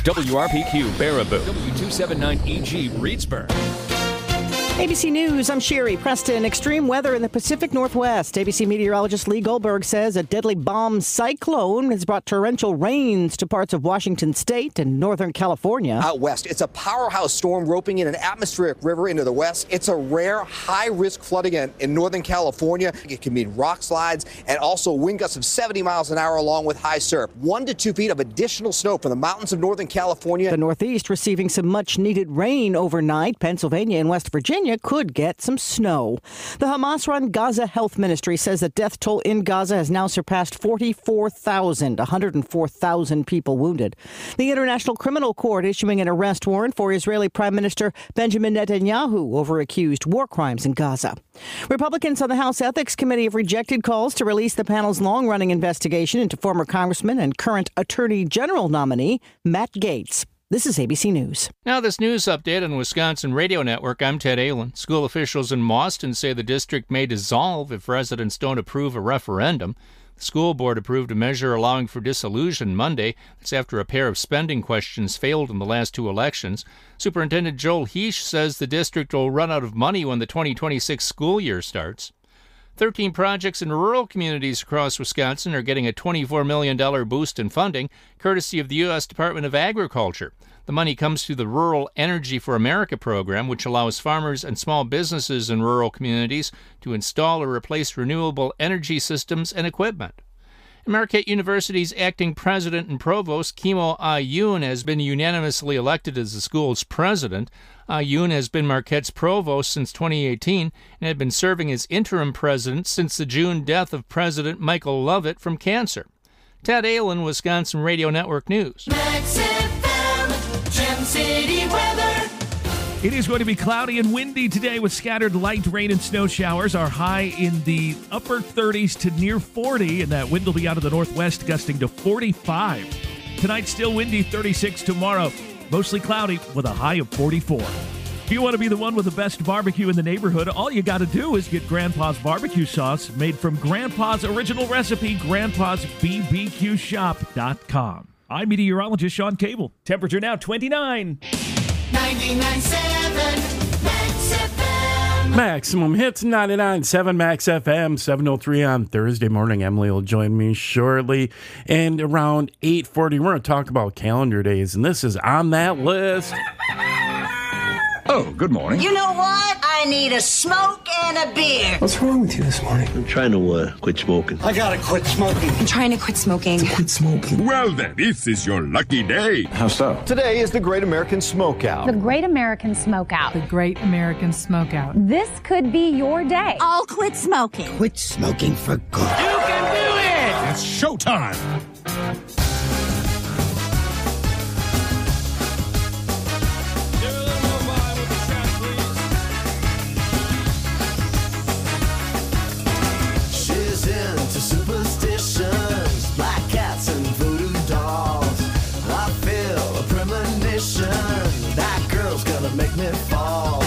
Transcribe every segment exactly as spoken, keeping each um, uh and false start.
W R P Q, Baraboo. W two seventy-nine E G, Reedsburg. A B C News, I'm Sherry Preston. Extreme weather in the Pacific Northwest. A B C meteorologist Lee Goldberg says a deadly bomb cyclone has brought torrential rains to parts of Washington state and northern California. Out west, it's a powerhouse storm roping in an atmospheric river into the west. It's a rare high-risk flooding in, in northern California. It can mean rock slides and also wind gusts of seventy miles an hour along with high surf. One to two feet of additional snow from the mountains of northern California. The Northeast receiving some much-needed rain overnight. Pennsylvania and West Virginia could get some snow. The Hamas-run Gaza Health Ministry says the death toll in Gaza has now surpassed forty-four thousand, one hundred four thousand people wounded. The International Criminal Court issuing an arrest warrant for Israeli Prime Minister Benjamin Netanyahu over accused war crimes in Gaza. Republicans on the House Ethics Committee have rejected calls to release the panel's long-running investigation into former Congressman and current Attorney General nominee Matt Gaetz. This is A B C News. Now this news update on Wisconsin Radio Network. I'm Ted Allen. School officials in Mauston say the district may dissolve if residents don't approve a referendum. The school board approved a measure allowing for dissolution Monday. That's after a pair of spending questions failed in the last two elections. Superintendent Joel Heesh says the district will run out of money when the twenty twenty-six school year starts. Thirteen projects in rural communities across Wisconsin are getting a twenty-four million dollars boost in funding, courtesy of the U S Department of Agriculture. The money comes through the Rural Energy for America program, which allows farmers and small businesses in rural communities to install or replace renewable energy systems and equipment. Marquette University's acting president and provost, Kimo Ayun, has been unanimously elected as the school's president. Ayun has been Marquette's provost since twenty eighteen and had been serving as interim president since the June death of President Michael Lovett from cancer. Ted Allen, Wisconsin Radio Network News. Max F M, Gem City weather. It is going to be cloudy and windy today with scattered light rain and snow showers. Our high in the upper thirties to near forty, and that wind will be out of the northwest, gusting to forty-five. Tonight, still windy, thirty-six tomorrow. Mostly cloudy with a high of forty-four. If you want to be the one with the best barbecue in the neighborhood, all you got to do is get Grandpa's barbecue sauce made from Grandpa's original recipe, grandpas b b q shop dot com. I'm meteorologist Sean Cable. Temperature now twenty-nine. ninety-nine point seven Max F M. Maximum hits, ninety-nine point seven Max F M, seven oh three on Thursday morning. Emily will join me shortly. And around eight forty, we're going to talk about calendar days, and this is on that list. Oh, good morning. You know what? I need a smoke and a beer. What's wrong with you this morning? I'm trying to uh, quit smoking. I gotta quit smoking. I'm trying to quit smoking. To quit smoking. Well, then, this is your lucky day. How so? Today is the Great American Smokeout. The Great American Smokeout. The Great American Smokeout. This could be your day. I'll quit smoking. Quit smoking for good. You can do it! It's showtime. Superstitions, black cats and voodoo dolls. I feel a premonition. That girl's gonna make me fall.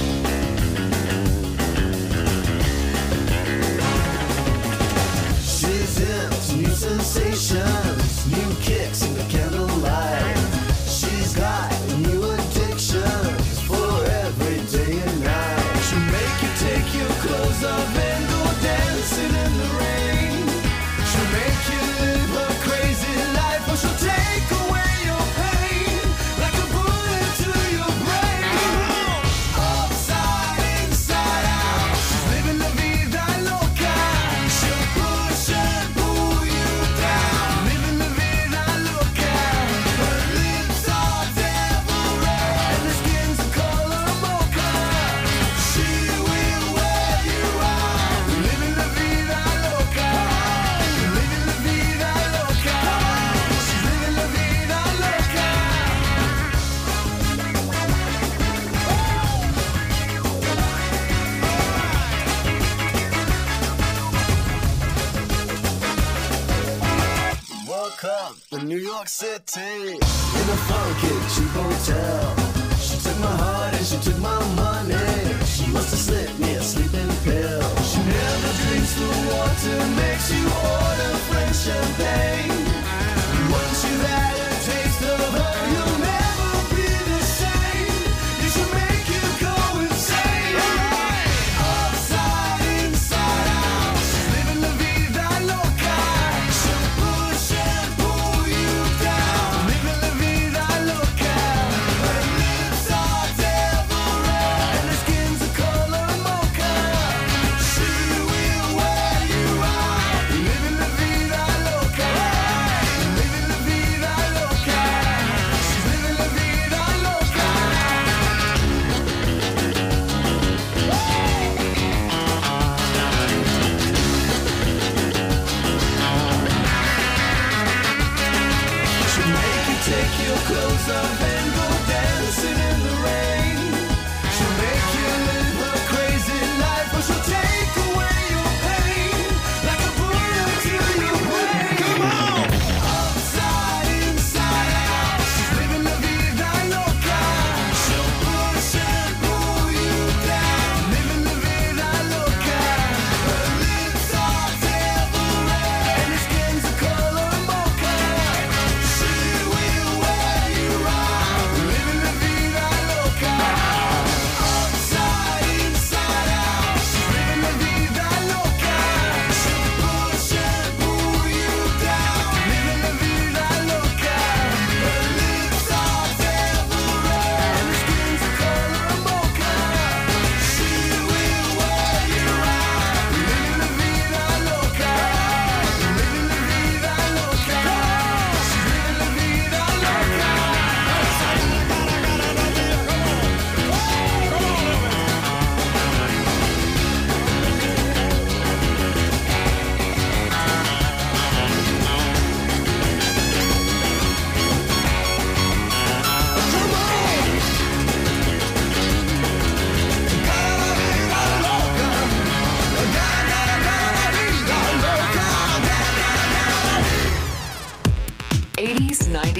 She's into new sensations, new kicks in the candlelight. She's got new addictions for every day and night. She'll make you take your clothes off and go dancing in the rain. Make you live a crazy life, or she'll take away your pain like a bullet to your brain. Upside, inside out, she's living la vida loca. She'll push and pull you down, living la vida loca. Her lips are devil red and her skin's the color mocha. She will wear you out, living la vida loca. Welcome to New York City, in a funky cheap hotel. She took my heart and she took my money. She must have slipped me a sleeping pill. She never drinks the water, makes you order French champagne. Once you've had a taste of her, you'll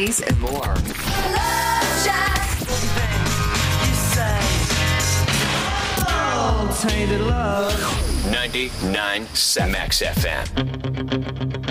eighties, and more. Tainted love. ninety-nine point seven Max F M.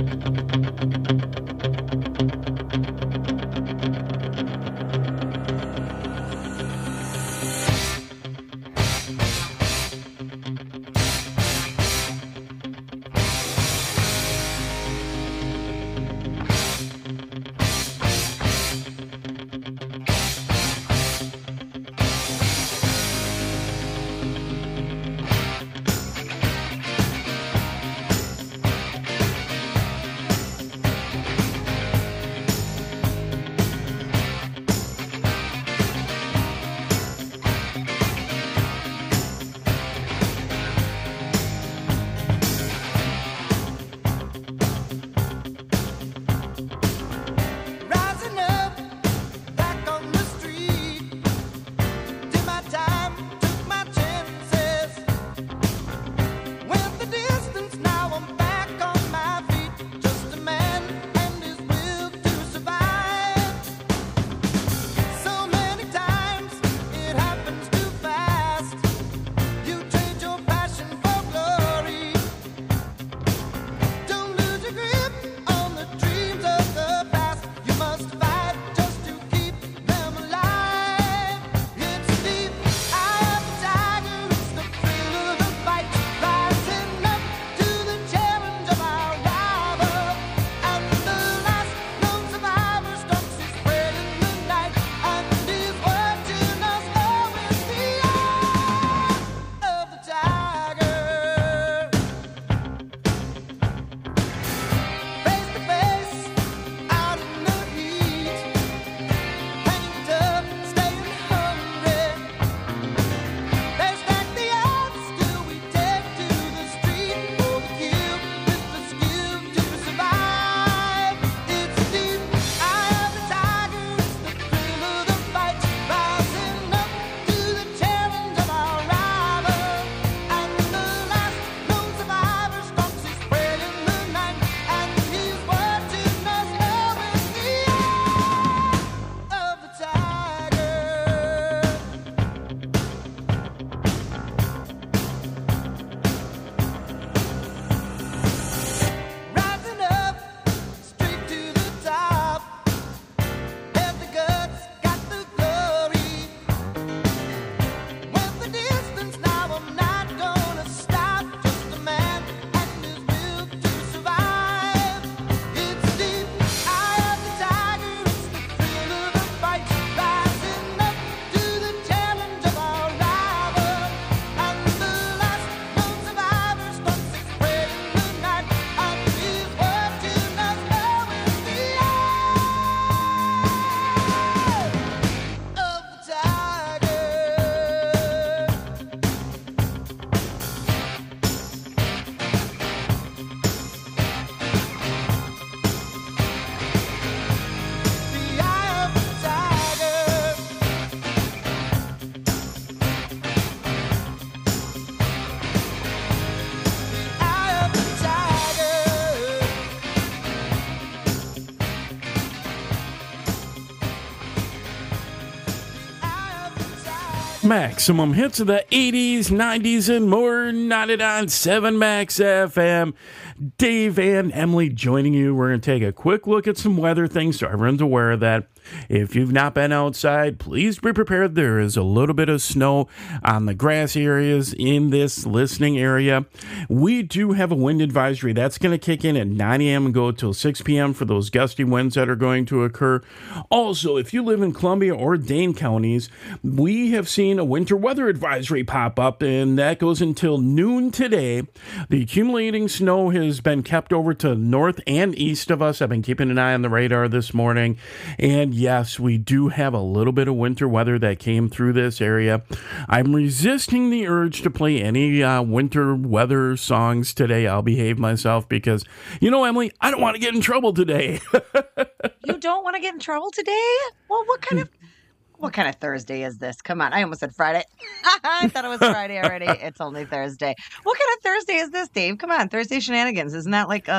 Maximum hits of the eighties, nineties, and more. ninety-nine point seven Max F M. Dave and Emily joining you. We're going to take a quick look at some weather things so everyone's aware of that. If you've not been outside, please be prepared. There is a little bit of snow on the grass areas in this listening area. We do have a wind advisory. That's going to kick in at nine a.m. and go till six p.m. for those gusty winds that are going to occur. Also, if you live in Columbia or Dane counties, we have seen a winter weather advisory pop up, and that goes until noon today. The accumulating snow has been kept over to north and east of us. I've been keeping an eye on the radar this morning, and yes, we do have a little bit of winter weather that came through this area. I'm resisting the urge to play any uh, winter weather songs today. I'll behave myself because, you know, Emily, I don't want to get in trouble today. You don't want to get in trouble today? Well, what kind of what kind of Thursday is this? Come on, I almost said Friday. I thought it was Friday already. It's only Thursday. What kind of Thursday is this, Dave? Come on, Thursday shenanigans. Isn't that like a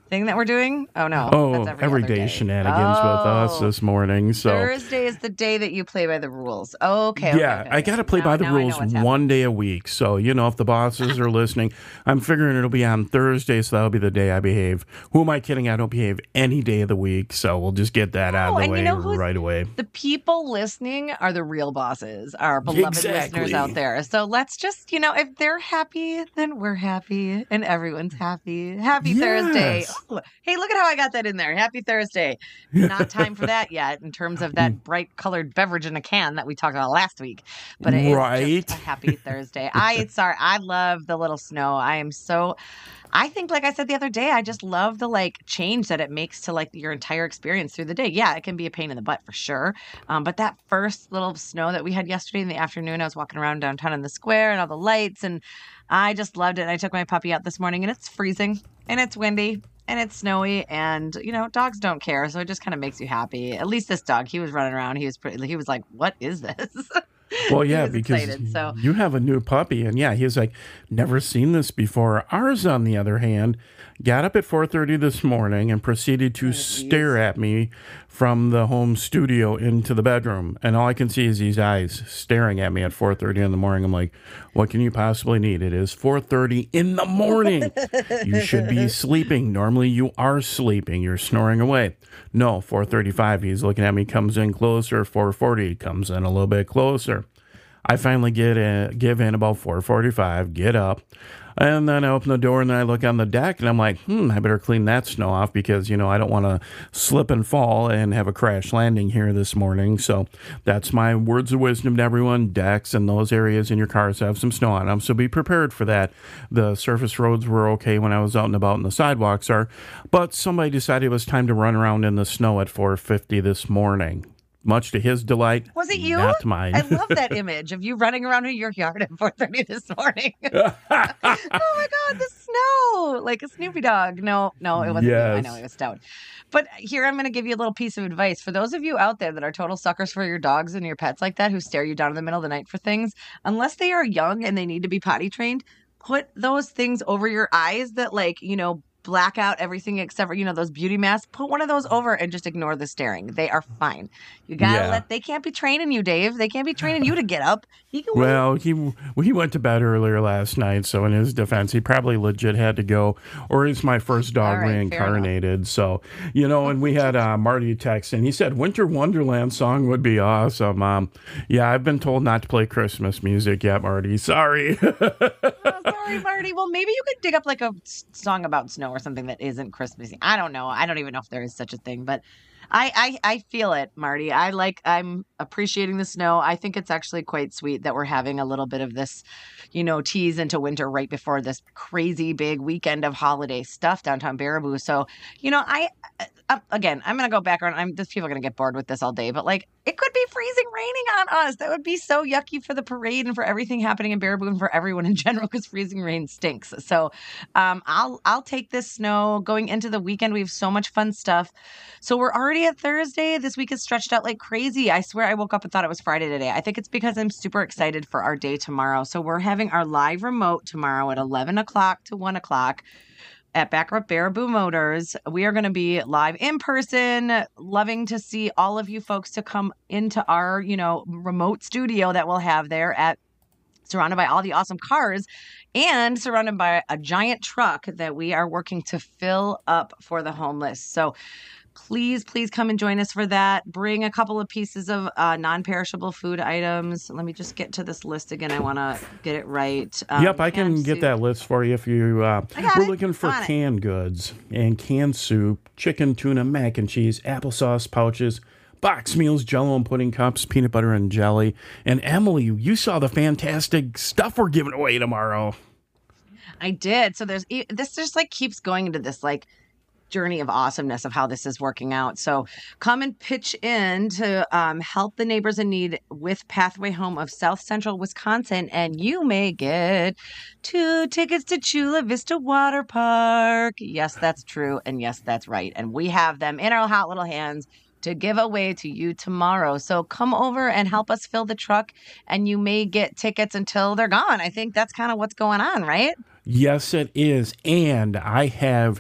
thing that we're doing? Oh, no. Oh, That's every, everyday other day. shenanigans oh. with us this morning. So Thursday is the day that you play by the rules. Okay. okay yeah, okay, I got to okay. play now, by the now rules one day a week. So, you know, if the bosses are listening, I'm figuring it'll be on Thursday, so that'll be the day I behave. Who am I kidding? I don't behave any day of the week, so we'll just get that out Oh, of the and way you know who's- right away. The people listening are the real bosses, our beloved Exactly. listeners out there. So let's just, you know, if they're happy, then we're happy, and everyone's happy. Happy Yes. Thursday. Oh, hey, look at how I got that in there. Happy Thursday. Not time for that yet in terms of that bright colored beverage in a can that we talked about last week. But it Right. is just a happy Thursday. I sorry, I love the little snow. I am so I think, like I said the other day, I just love the like change that it makes to like your entire experience through the day. Yeah, it can be a pain in the butt for sure. Um, but that first little snow that we had yesterday in the afternoon, I was walking around downtown in the square and all the lights, and I just loved it. I took my puppy out this morning, and it's freezing and it's windy and it's snowy, and you know, dogs don't care, so it just kind of makes you happy. At least this dog, he was running around. He was pretty. He was like, "What is this?" Well, He yeah, was because excited, so. you have a new puppy, and yeah, he was like, never seen this before. Ours, on the other hand, got up at four thirty this morning and proceeded to stare at me from the home studio into the bedroom, and all I can see is these eyes staring at me at four thirty in the morning. I'm like, what can you possibly need? It is four thirty in the morning. You should be sleeping. Normally, you are sleeping. You're snoring away. No, four thirty-five, he's looking at me, comes in closer. four forty, comes in a little bit closer. I finally get in, give in about four forty-five, get up, and then I open the door and then I look on the deck and I'm like, hmm, I better clean that snow off because, you know, I don't want to slip and fall and have a crash landing here this morning. So that's my words of wisdom to everyone. Decks and those areas in your cars have some snow on them, so be prepared for that. The surface roads were okay when I was out and about, and the sidewalks are, but somebody decided it was time to run around in the snow at four fifty this morning. Much to his delight. Was it you? Not mine. I love that image of you running around in your yard at four thirty this morning. Oh my God, the snow! Like a Snoopy dog. No, no, it wasn't you. I Yes. know, it was Stout. But here I'm going to give you a little piece of advice. For those of you out there that are total suckers for your dogs and your pets like that, who stare you down in the middle of the night for things, unless they are young and they need to be potty trained, put those things over your eyes that, like, you know, black out everything except for, you know, those beauty masks. Put one of those over and just ignore the staring. They are fine. You gotta Yeah. let, they can't be training you, Dave. They can't be training you to get up. He can wait. Well, he he went to bed earlier last night, so in his defense, he probably legit had to go, or he's my first dog All right, fair reincarnated. So, you know, and we had uh, Marty text, and he said Winter Wonderland song would be awesome. Um, yeah, I've been told not to play Christmas music yet, Marty. Sorry. Oh, sorry, Marty. Well, maybe you could dig up like a s- song about snow or something that isn't Christmassy. I don't know. I don't even know if there is such a thing, but I, I, I feel it, Marty. I like, I'm appreciating the snow. I think it's actually quite sweet that we're having a little bit of this, you know, tease into winter right before this crazy big weekend of holiday stuff downtown Baraboo. So, you know, I, uh, again, I'm going to go back on, I'm, this people are going to get bored with this all day, but like, it could be freezing raining on us. That would be so yucky for the parade and for everything happening in Baraboo and for everyone in general, because freezing rain stinks. So um, I'll I'll take this snow going into the weekend. We have so much fun stuff. So we're already at Thursday. This week is stretched out like crazy. I swear I woke up and thought it was Friday today. I think it's because I'm super excited for our day tomorrow. So we're having our live remote tomorrow at eleven o'clock to one o'clock. At Backup Baraboo Motors. We are going to be live in person. Loving to see all of you folks to come into our, you know, remote studio that we'll have there at, surrounded by all the awesome cars and surrounded by a giant truck that we are working to fill up for the homeless. So please, please come and join us for that. Bring a couple of pieces of uh, non-perishable food items. Let me just get to this list again. I want to get it right. Um, Yep, I can canned get soup. that list for you if you. Uh, I got we're it. looking for On it. canned goods and canned soup, chicken, tuna, mac and cheese, applesauce pouches, box meals, Jell-O and pudding cups, peanut butter and jelly. And Emily, you saw the fantastic stuff we're giving away tomorrow. I did. So there's e- this just like keeps going into this like journey of awesomeness of how this is working out. So come and pitch in to um, help the neighbors in need with Pathway Home of South Central Wisconsin, and you may get two tickets to Chula Vista Water Park. Yes, that's true, and yes, that's right. And we have them in our hot little hands to give away to you tomorrow. So come over and help us fill the truck, and you may get tickets until they're gone. I think that's kind of what's going on, right? Yes, it is. And I have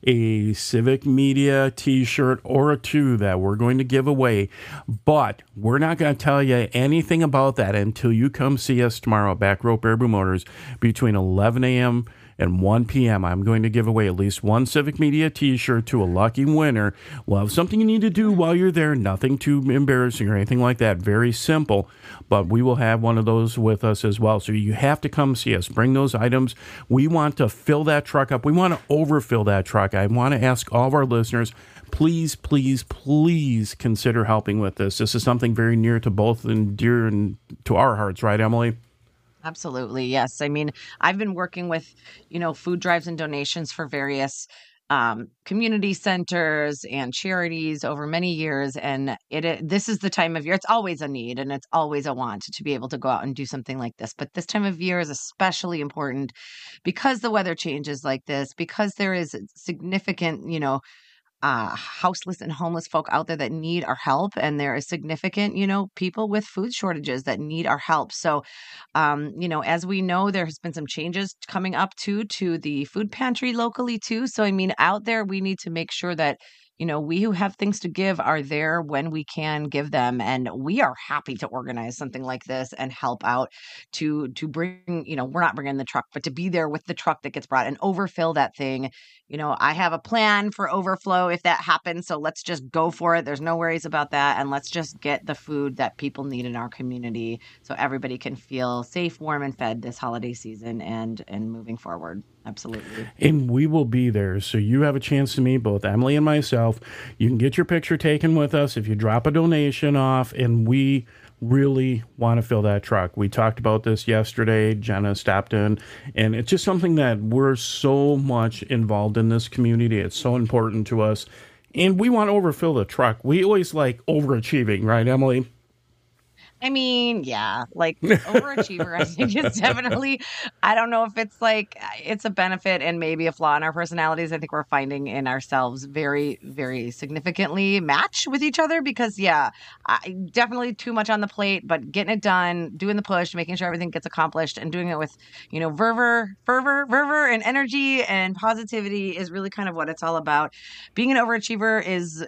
a Civic Media t-shirt or a two that we're going to give away. But we're not going to tell you anything about that until you come see us tomorrow at Back Road Baraboo Motors between eleven a.m. and one p.m. I'm going to give away at least one Civic Media t-shirt to a lucky winner. We'll have something you need to do while you're there. Nothing too embarrassing or anything like that. Very simple. But we will have one of those with us as well. So you have to come see us. Bring those items. We want to fill that truck up. We want to overfill that truck. I want to ask all of our listeners, please, please, please consider helping with this. This is something very near to both and dear and to our hearts, right, Emily? Absolutely. Yes. I mean, I've been working with, you know, food drives and donations for various um, community centers and charities over many years. And it, it this is the time of year. It's always a need and it's always a want to be able to go out and do something like this. But this time of year is especially important because the weather changes like this, because there is significant, you know, uh, houseless and homeless folk out there that need our help. And there is significant, you know, people with food shortages that need our help. So, um, you know, as we know, there has been some changes coming up too, to the food pantry locally too. So, I mean, out there, we need to make sure that, you know, we who have things to give are there when we can give them. And we are happy to organize something like this and help out to, to bring, you know, we're not bringing the truck, but to be there with the truck that gets brought and overfill that thing. You know, I have a plan for overflow if that happens. So let's just go for it. There's no worries about that. And let's just get the food that people need in our community so everybody can feel safe, warm, and fed this holiday season and, and moving forward. Absolutely. And we will be there. So you have a chance to meet both Emily and myself. You can get your picture taken with us if you drop a donation off, and we really want to fill that truck. We talked about this yesterday. Jenna stopped in, and it's just something that we're so much involved in this community. It's so important to us, and we want to overfill the truck. We always like overachieving, right, Emily? I mean, yeah, like overachiever, I think it's definitely, I don't know if it's like, it's a benefit and maybe a flaw in our personalities. I think we're finding in ourselves very, very significantly match with each other because, yeah, I, definitely too much on the plate, but getting it done, doing the push, making sure everything gets accomplished and doing it with, you know, fervor, fervor, fervor and energy and positivity is really kind of what it's all about. Being an overachiever is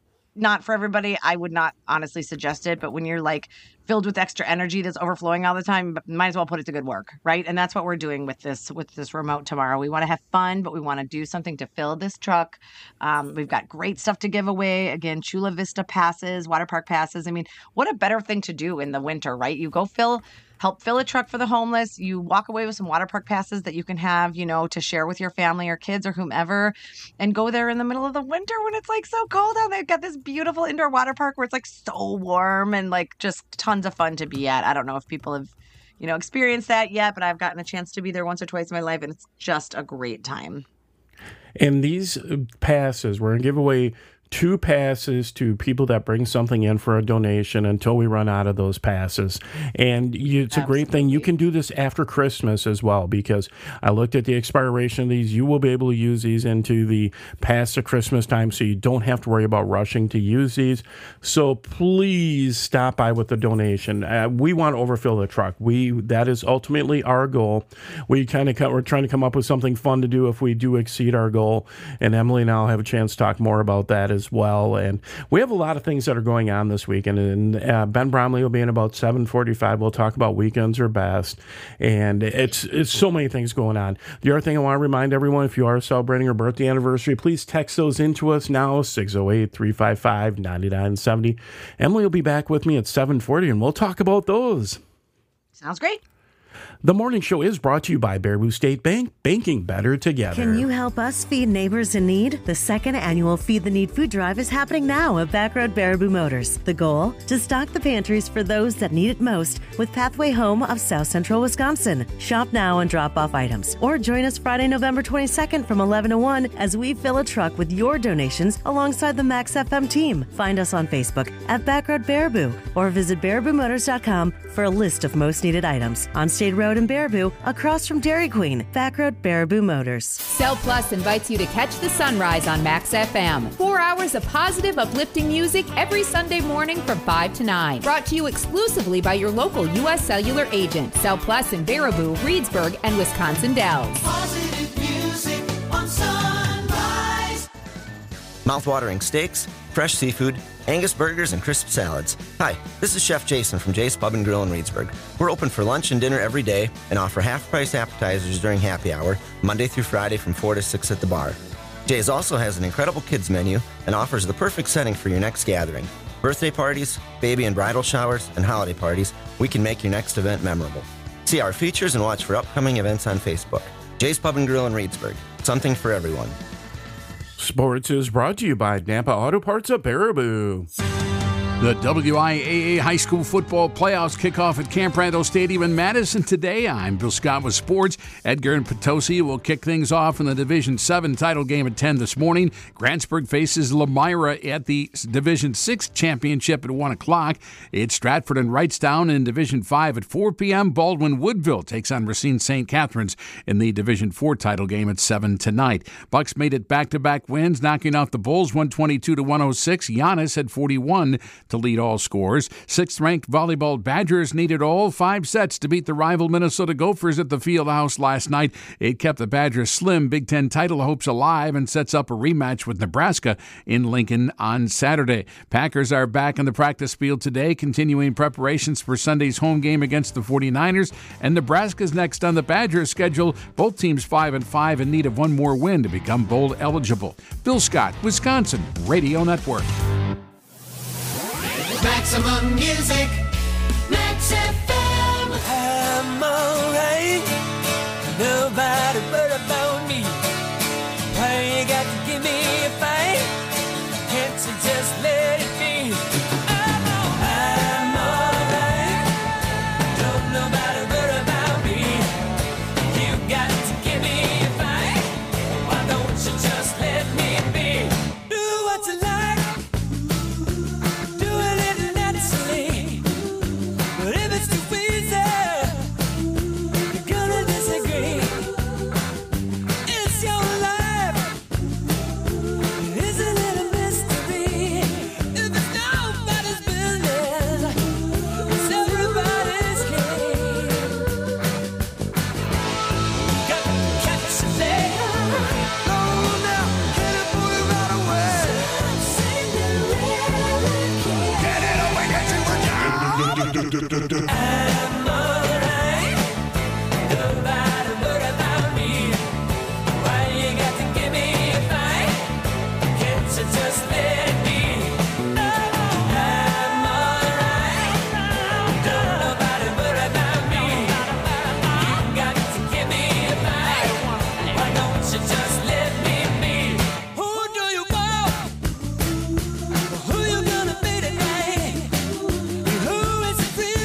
not for everybody. I would not honestly suggest it, but when you're like filled with extra energy that's overflowing all the time, might as well put it to good work, right? And that's what we're doing with this with this remote tomorrow. We want to have fun, but we want to do something to fill this truck. Um, we've got great stuff to give away. Again, Chula Vista passes, water park passes. I mean, what a better thing to do in the winter, right? You go fill help fill a truck for the homeless. You walk away with some water park passes that you can have, you know, to share with your family or kids or whomever, and go there in the middle of the winter when it's like so cold out. They've got this beautiful indoor water park where it's like so warm and like just tons of fun to be at. I don't know if people have, you know, experienced that yet, but I've gotten a chance to be there once or twice in my life, and it's just a great time. And these passes, we're going to give away two passes to people that bring something in for a donation until we run out of those passes. And you, it's a Absolutely. Great thing. You can do this after Christmas as well, because I looked at the expiration of these. You will be able to use these into the past the Christmas time, so you don't have to worry about rushing to use these. So please stop by with the donation. Uh, we want to overfill the truck. We That is ultimately our goal. We kind of we're trying to come up with something fun to do if we do exceed our goal. And Emily and I will have a chance to talk more about that as well. And we have a lot of things that are going on this weekend. And uh, Ben Bromley will be in about seven forty-five. We'll talk about weekends are best. And it's it's so many things going on. The other thing I want to remind everyone, if you are celebrating your birthday anniversary, please text those into us now, six oh eight, three five five, nine nine seven oh. Emily will be back with me at seven forty, and we'll talk about those. Sounds great. The morning show is brought to you by Baraboo State Bank, banking better together. Can you help us feed neighbors in need? The second annual Feed the Need food drive is happening now at Back Road Baraboo Motors. The goal? To stock the pantries for those that need it most with Pathway Home of South Central Wisconsin. Shop now and drop off items. Or join us Friday, November twenty-second from eleven to one as we fill a truck with your donations alongside the Max F M team. Find us on Facebook at Back Road Baraboo or visit baraboo motors dot com for a list of most needed items. On State Road in Baraboo, across from Dairy Queen. Back Road Baraboo Motors. Cell Plus invites you to catch the sunrise on Max F M. Four hours of positive, uplifting music every Sunday morning from five to nine. Brought to you exclusively by your local U S Cellular agent. Cell Plus in Baraboo, Reedsburg, and Wisconsin Dells. Positive music on Sunrise. Mouth-watering steaks, fresh seafood, Angus burgers, and crisp salads. Hi, this is Chef Jason from Jay's Pub and Grill in Reedsburg. We're open for lunch and dinner every day and offer half-price appetizers during happy hour, Monday through Friday from four to six at the bar. Jay's also has an incredible kids menu and offers the perfect setting for your next gathering. Birthday parties, baby and bridal showers, and holiday parties, we can make your next event memorable. See our features and watch for upcoming events on Facebook. Jay's Pub and Grill in Reedsburg. Something for everyone. Sports is brought to you by Nampa Auto Parts of Baraboo. The W I A A High School Football Playoffs kick off at Camp Randall Stadium in Madison today. I'm Bill Scott with sports. Edgar and Potosi will kick things off in the Division seven title game at ten this morning. Grantsburg faces Lemira at the Division six championship at one o'clock. It's Stratford and Wrightstown in Division five at four p.m. Baldwin Woodville takes on Racine Saint Catharines in the Division four title game at seven tonight. Bucks made it back-to-back wins, knocking out the Bulls one twenty-two to one oh six. Giannis had forty-one to lead all scores. Sixth-ranked volleyball Badgers needed all five sets to beat the rival Minnesota Gophers at the Fieldhouse last night. It kept the Badgers' slim Big Ten title hopes alive and sets up a rematch with Nebraska in Lincoln on Saturday. Packers are back in the practice field today, continuing preparations for Sunday's home game against the forty-niners, and Nebraska's next on the Badgers' schedule. Both teams five and five in need of one more win to become bowl eligible. Bill Scott, Wisconsin Radio Network. Maximum music, Max F M. I'm alright, nobody but about me. Why you got to give me a fight? Can't you just let it be? I'm alright, I'm alright, don't nobody but about me. You got to give me a fight. Why don't you just let me be? Do what you like. I'm alright, nobody but about me. Why you got to give me a fight? Can't you just let it be? I'm alright, don't nobody but about me. You got to give me a fight. Why don't you just let me be? Who do you want? Who you gonna be tonight? Who is it really?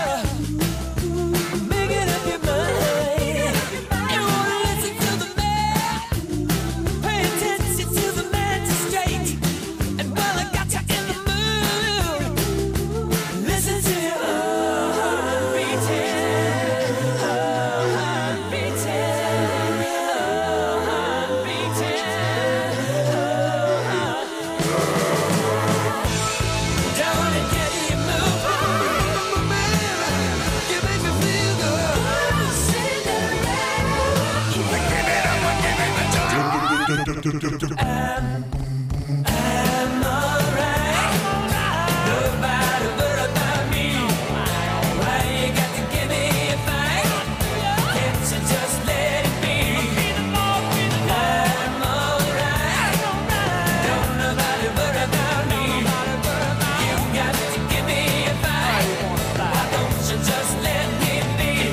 I'm, I'm alright, nobody but about me. Why you got to give me a fight? Can't you just let it be? I'm alright, don't nobody but about me. You got to give me a fight. Why don't you just let me be?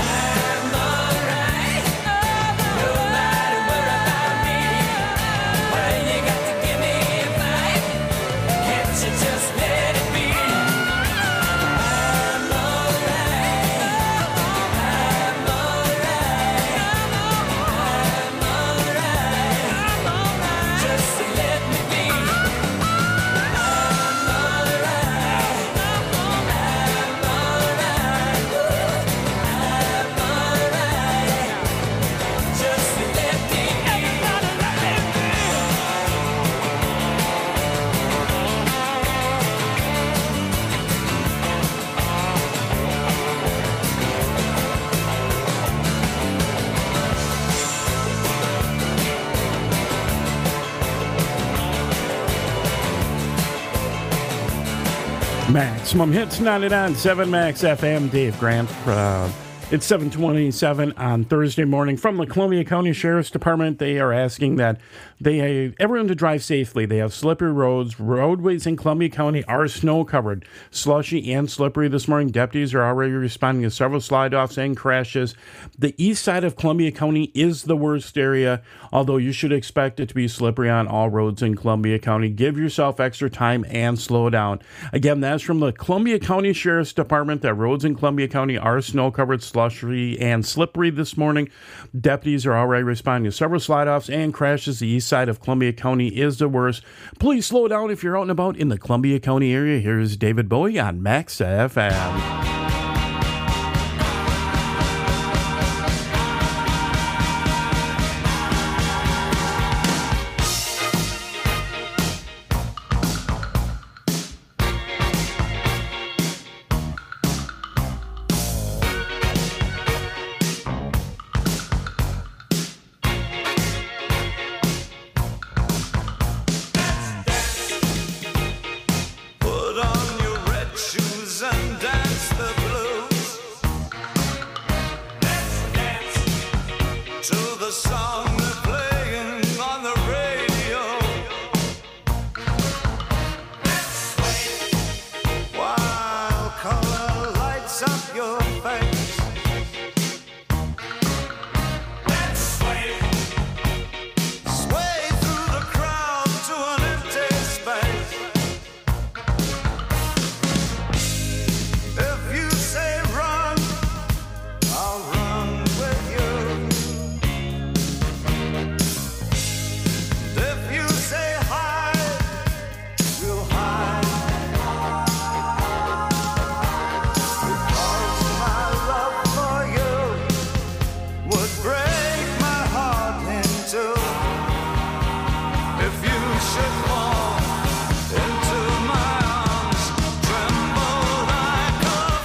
I'm alright, nobody but about me. Maximum Hits ninety-nine point seven Max F M. Dave Grant. Uh, it's seven twenty-seven on Thursday morning from the Columbia County Sheriff's Department. They are asking that they everyone to drive safely. They have slippery roads. Roadways in Columbia County are snow covered, slushy and slippery this morning. Deputies are already responding to several slide-offs and crashes. The east side of Columbia County is the worst area, although you should expect it to be slippery on all roads in Columbia County. Give yourself extra time and slow down. Again, that's from the Columbia County Sheriff's Department, that roads in Columbia County are snow-covered, slushy, and slippery this morning. Deputies are already responding to several slide-offs and crashes. The east side of Columbia County is the worst. Please slow down if you're out and about in the Columbia County area. Here's David Bowie on Max F M. Put on your red shoes and dance the blues. Let's dance to the song they're playing on the radio. Let's sway while color lights up your face. Let's sway, sway through the crowd to an empty space. If you say run, I'll run with you. And if you say hide, we'll hide. Because my love for you would break my heart in two. If you should fall into my arms, tremble like a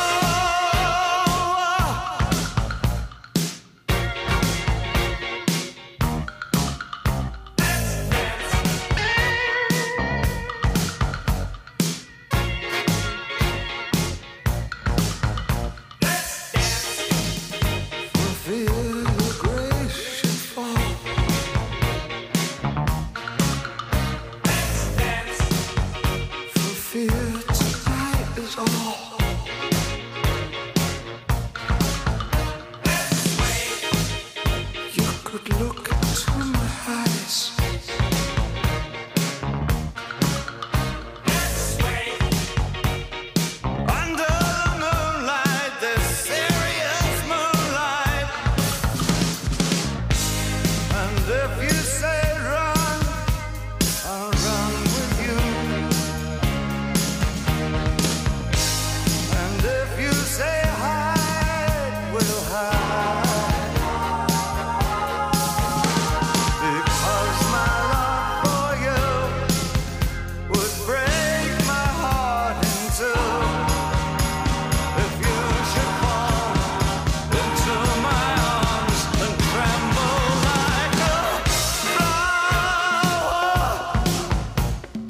for fear the grace should fall. For fear tonight is all. You could look into my eyes. Under the moonlight, this serious moonlight. And if you say run, I'll run with you. And if you say hide, we'll hide. Because my love for you would break my heart in two. If you should fall into my arms and tremble like a flower.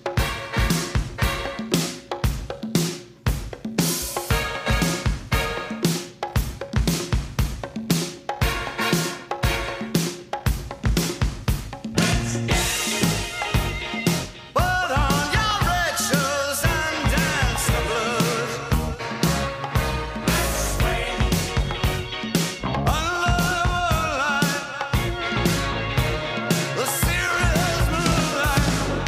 Put on your red shoes and dance the blues. Let's sway under the moonlight, the serious moonlight.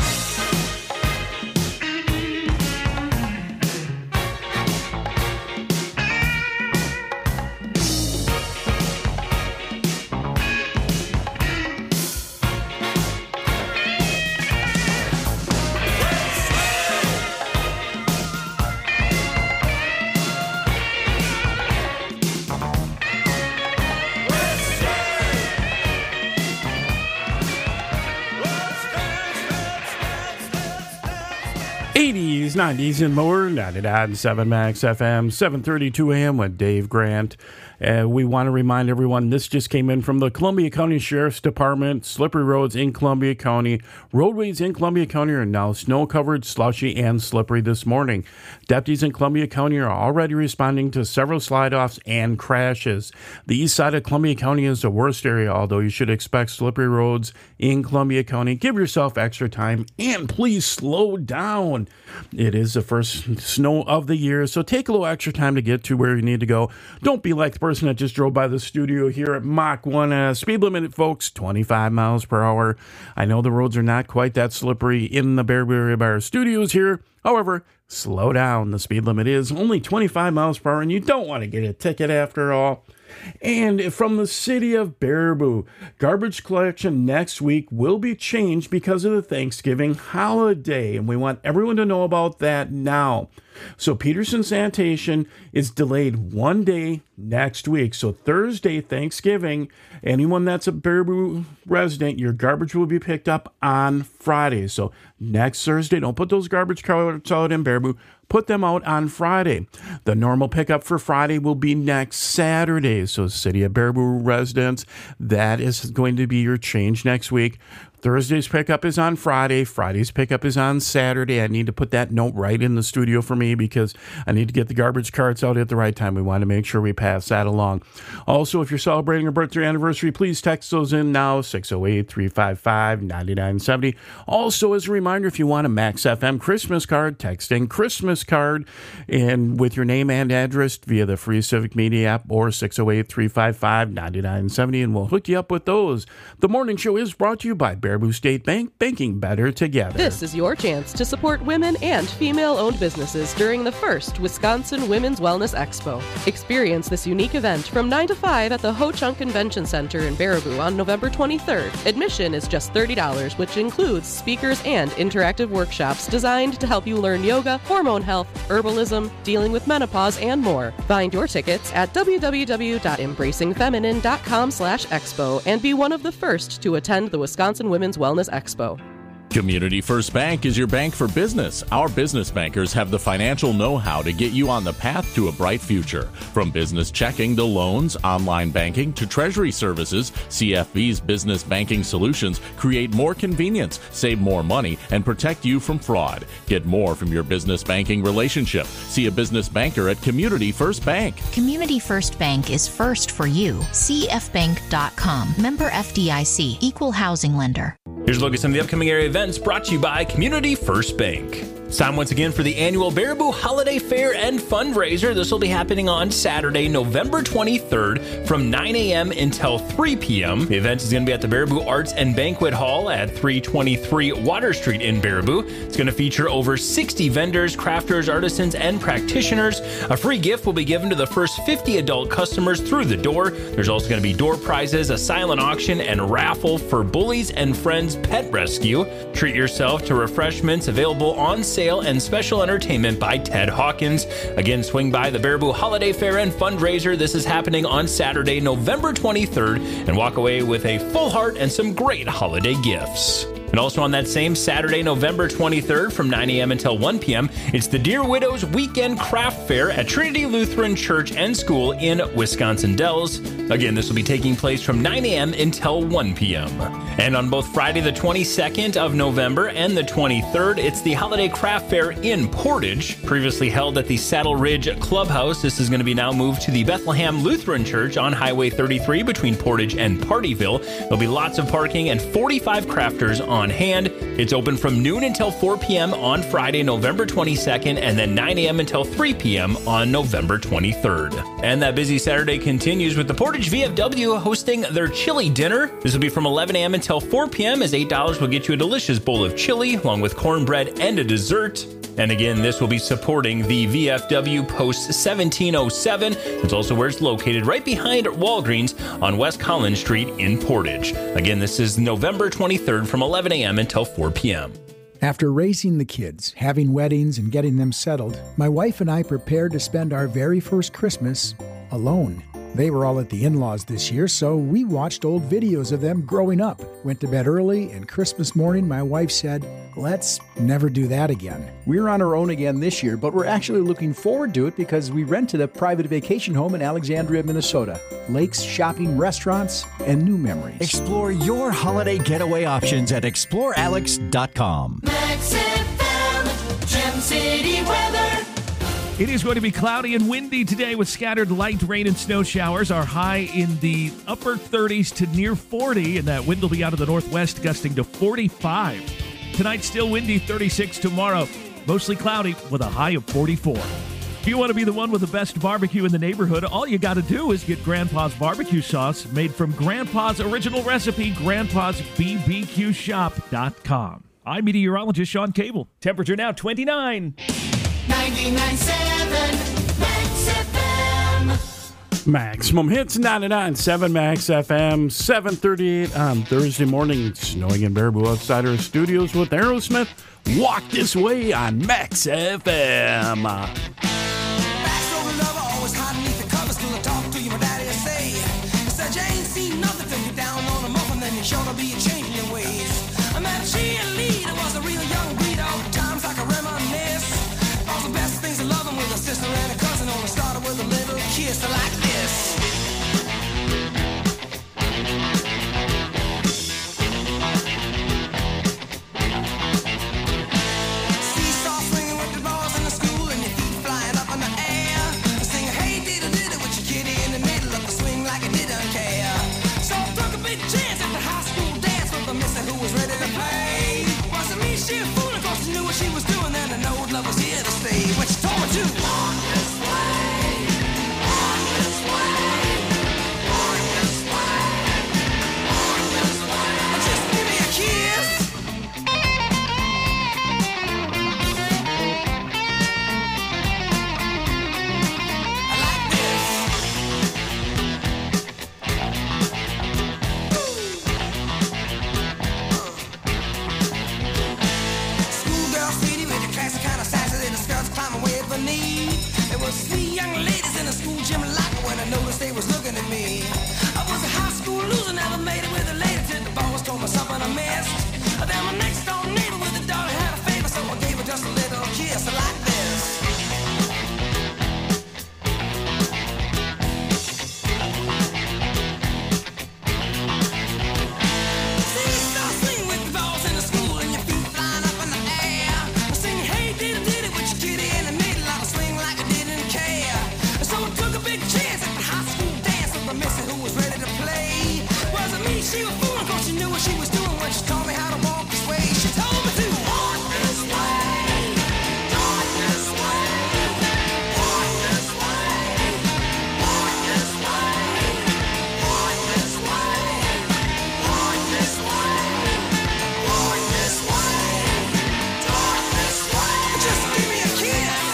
eighties, nineties, and more. ninety-nine point seven Max F M, seven thirty-two a.m. with Dave Grant. Uh, we want to remind everyone, this just came in from the Columbia County Sheriff's Department. Slippery roads in Columbia County. Roadways in Columbia County are now snow-covered, slushy, and slippery this morning. Deputies in Columbia County are already responding to several slide-offs and crashes. The east side of Columbia County is the worst area, although you should expect slippery roads in Columbia County. Give yourself extra time, and please slow down. It is the first snow of the year, so take a little extra time to get to where you need to go. Don't be like the person that just drove by the studio here at Mach one. Uh, speed limit, folks, twenty-five miles per hour. I know the roads are not quite that slippery in the Baraboo area by our studios here. However, slow down. The speed limit is only twenty-five miles per hour, and you don't want to get a ticket after all. And from the city of Baraboo, garbage collection next week will be changed because of the Thanksgiving holiday, and we want everyone to know about that now. So Peterson Sanitation is delayed one day next week. So Thursday, Thanksgiving, anyone that's a Baraboo resident, your garbage will be picked up on Friday. So next Thursday, don't put those garbage carts out in Baraboo. Put them out on Friday. The normal pickup for Friday will be next Saturday. So City of Baraboo residents, that is going to be your change next week. Thursday's pickup is on Friday. Friday's pickup is on Saturday. I need to put that note right in the studio for me because I need to get the garbage carts out at the right time. We want to make sure we pass that along. Also, if you're celebrating a birthday or anniversary, please text those in now, six oh eight, three five five, nine nine seven oh. Also, as a reminder, if you want a Max F M Christmas card, text in Christmas card and with your name and address via the free Civic Media app or six oh eight, three five five, nine nine seven oh, and we'll hook you up with those. The morning show is brought to you by Baraboo State Bank, banking better together. This is your chance to support women and female-owned businesses during the first Wisconsin Women's Wellness Expo. Experience this unique event from nine to five at the Ho Chunk Convention Center in Baraboo on November twenty-third. Admission is just thirty dollars, which includes speakers and interactive workshops designed to help you learn yoga, hormone health, herbalism, dealing with menopause, and more. Find your tickets at w w w dot embracing feminine dot com slash expo and be one of the first to attend the Wisconsin Women's Wellness Expo. Community First Bank is your bank for business. Our business bankers have the financial know-how to get you on the path to a bright future. From business checking to loans, online banking to treasury services, C F B's business banking solutions create more convenience, save more money, and protect you from fraud. Get more from your business banking relationship. See a business banker at Community First Bank. Community First Bank is first for you. c f bank dot com. Member F D I C. Equal housing lender. Here's a look at some of the upcoming area events brought to you by Community First Bank. It's time once again for the annual Baraboo Holiday Fair and Fundraiser. This will be happening on Saturday, November twenty-third from nine a.m. until three p.m. The event is going to be at the Baraboo Arts and Banquet Hall at three twenty-three Water Street in Baraboo. It's going to feature over sixty vendors, crafters, artisans, and practitioners. A free gift will be given to the first fifty adult customers through the door. There's also going to be door prizes, a silent auction, and raffle for Bullies and Friends Pet Rescue. Treat yourself to refreshments available on sale and special entertainment by Ted Hawkins. Again, swing by the Baraboo Holiday Fair and Fundraiser. This is happening on Saturday, November twenty-third, and walk away with a full heart and some great holiday gifts. And also on that same Saturday, November twenty-third from nine a.m. until one p.m., it's the Dear Widows Weekend Craft Fair at Trinity Lutheran Church and School in Wisconsin Dells. Again, this will be taking place from nine a.m. until one p.m. And on both Friday the twenty-second of November and the twenty-third, it's the Holiday Craft Fair in Portage, previously held at the Saddle Ridge Clubhouse. This is going to be now moved to the Bethlehem Lutheran Church on Highway thirty-three between Portage and Partyville. There'll be lots of parking and forty-five crafters on on hand. It's open from noon until four p.m. on Friday, November twenty-second, and then nine a.m. until three p.m. on November twenty-third. And that busy Saturday continues with the Portage V F W hosting their chili dinner. This will be from eleven a.m. until four p.m. as eight dollars will get you a delicious bowl of chili along with cornbread and a dessert. And again, this will be supporting the V F W Post seventeen oh seven. It's also where it's located, right behind Walgreens on West Collins Street in Portage. Again, this is November twenty-third from eleven a.m. until four p.m. After raising the kids, having weddings, and getting them settled, my wife and I prepared to spend our very first Christmas alone. They were all at the in-laws this year, so we watched old videos of them growing up. Went to bed early, and Christmas morning my wife said, let's never do that again. We're on our own again this year, but we're actually looking forward to it because we rented a private vacation home in Alexandria, Minnesota. Lakes, shopping, restaurants, and new memories. Explore your holiday getaway options at explore alex dot com. Max F M, Gem City weather. It is going to be cloudy and windy today with scattered light rain and snow showers. Our high in the upper thirties to near forty, and that wind will be out of the northwest, gusting to forty-five. Tonight, still windy, thirty-six tomorrow. Mostly cloudy with a high of forty-four. If you want to be the one with the best barbecue in the neighborhood, all you got to do is get Grandpa's barbecue sauce made from Grandpa's original recipe, grandpas b b q shop dot com. I'm meteorologist Sean Cable. Temperature now twenty-nine. ninety-nine point seven Max F M. Maximum Hits, ninety-nine point seven Max F M, seven thirty-eight on Thursday morning. Snowing in Baraboo outside our studios with Aerosmith. Walk This Way on Max F M. Sure to be a change in your ways. I met a cheerleader, was a real young breed. All the times I can reminisce. All the best things of loving with a sister and a cousin. Only started with a little kiss like this. Seesaw swinging with the balls in the school and your feet flying up in the air. Singing, hey, diddle diddle with your kitty in the middle of the swing like it didn't care. So I took a big chance at the high school dance with the mister who was ready to play. Wasn't me, she was fooling, cause she knew what she was doing, and I know love was here to stay. What she told me to walk this way, walk this way, walk this way, walk this way. Just give me a kiss. I like this. Schoolgirl city with the classic kind of sassy little skirts climbing way up her knee. There was three young ladies in the school gym locker when I noticed they was looking at me. I was a high school loser, never made it with a lady till the boss told me something I missed. Then my next door neighbor with a daughter had a favor, so I gave her just a little kiss like this. Seesaw swing with the balls in the school and your feet flying up in the air. Sing, hey, diddle diddle with your kitty in the middle of the swing like I didn't care. So I took a big chance at the high school dance with the missy who was ready to play. Wasn't me, she was fooling, cause she knew what she was doing when she taught me how to walk this way. She told me to walk this way, walk this way, walk this way, walk this way, walk this way, walk this way, walk this way, walk this way. Just give me a kiss.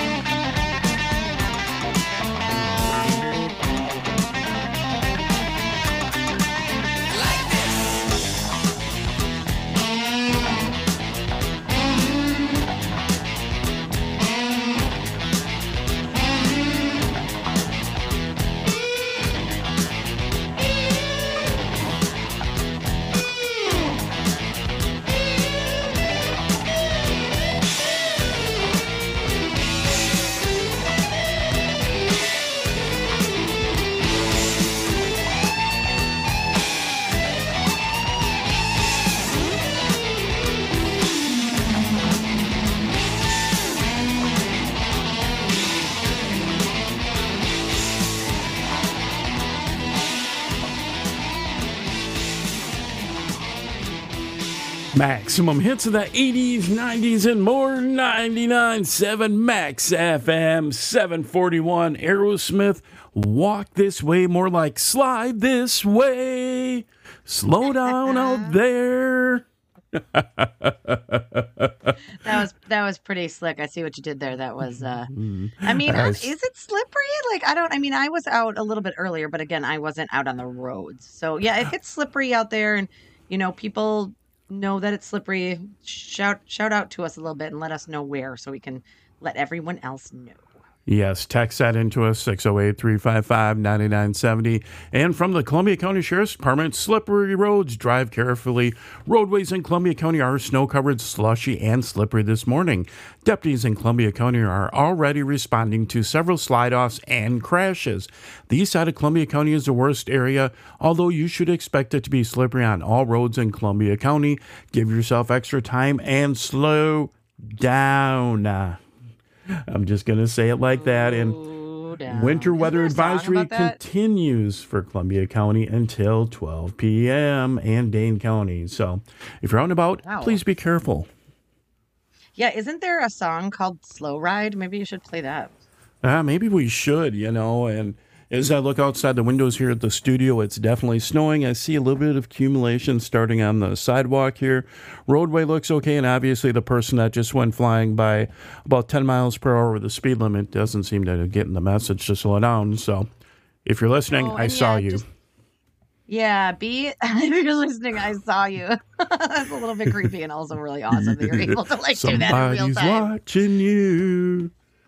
Like this. Maximum hits of the eighties, nineties, and more. ninety-nine point seven Max F M, seven forty-one. Aerosmith, Walk This Way, more like Slide This Way. Slow down out there. That was that was pretty slick. I see what you did there. That was uh I mean, uh, is it slippery? Like I don't I mean, I was out a little bit earlier, but again, I wasn't out on the roads. So, yeah, if it's slippery out there and you know, people know that it's slippery, shout shout out to us a little bit and let us know where so we can let everyone else know. Yes, text that into us, six oh eight, three five five, nine nine seven oh. And from the Columbia County Sheriff's Department, slippery roads, drive carefully. Roadways in Columbia County are snow-covered, slushy, and slippery this morning. Deputies in Columbia County are already responding to several slide-offs and crashes. The east side of Columbia County is the worst area, although you should expect it to be slippery on all roads in Columbia County. Give yourself extra time and slow down. I'm just going to say it like that. And down. winter weather Isn't there a song advisory about that? continues for Columbia County until twelve p.m. and Dane County. So if you're out and about, Wow. please be careful. Yeah, isn't there a song called Slow Ride? Maybe you should play that. Uh, maybe we should, you know. And as I look outside the windows here at the studio, it's definitely snowing. I see a little bit of accumulation starting on the sidewalk here. Roadway looks okay, and obviously the person that just went flying by about ten miles per hour with the speed limit doesn't seem to get the message to slow down. So if you're listening, Oh, I and saw yeah, you. just- Yeah, B, if you're listening, I saw you. That's a little bit creepy and also really awesome that you're able to like do that in real Somebody's time. watching you.